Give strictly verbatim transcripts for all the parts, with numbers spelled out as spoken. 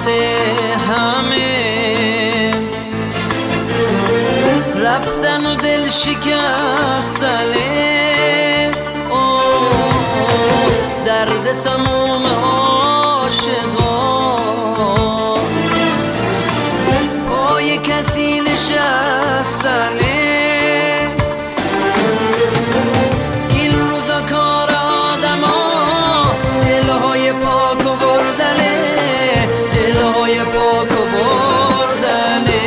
عاقبت همه رفتن و دل شکستنه، درد تموم عاشقا پای کسی نشستنه. این روزا کار آدما دلهای پاک و بردنه، دلهای پاک و بردنه،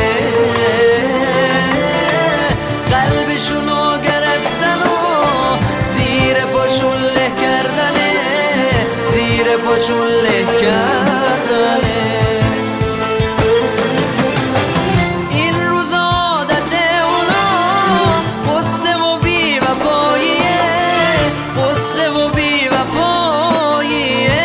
قلبشونو گرفتن و زیر پاشون له کردنه، زیر پاشون له کردنه. این روز عادت اونا قصه و بی وفاییه، قصه و بی وفاییه،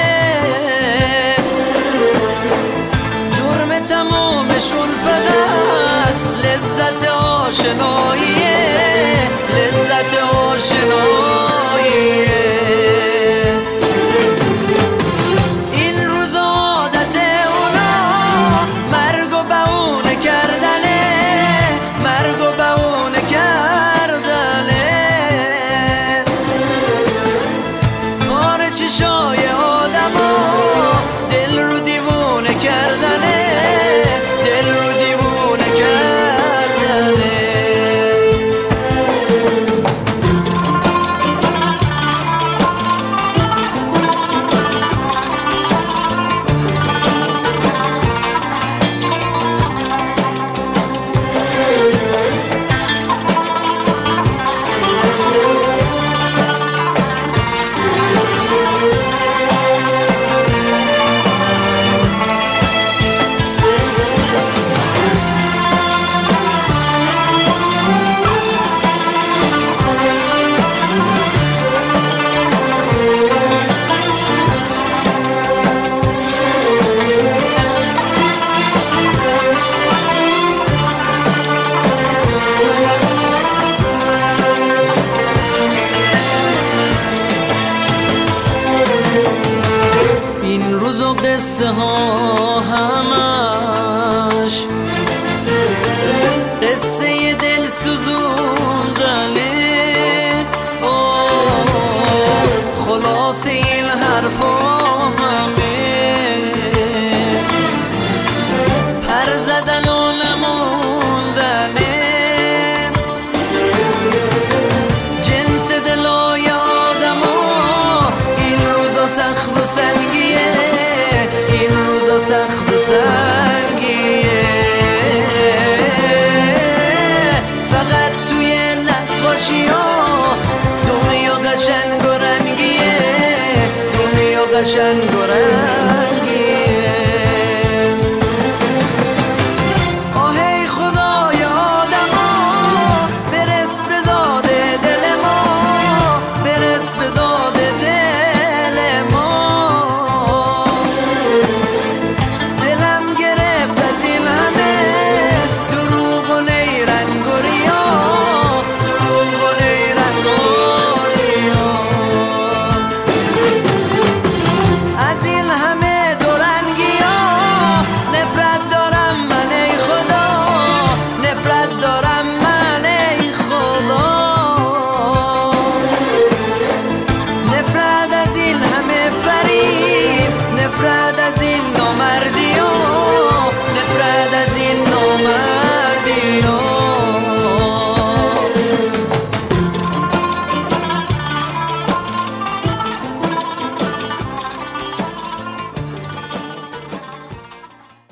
جرم تمامشون فقط لذت آشناییه، لذت آشناییه. این روز عادت اونا مرگ و بهونه کردنه، مرگ و بهونه کردنه، کار چشای آدما دل رو دیوونه کردنه، دل رو دیوونه کردنه. این روز و قصه ها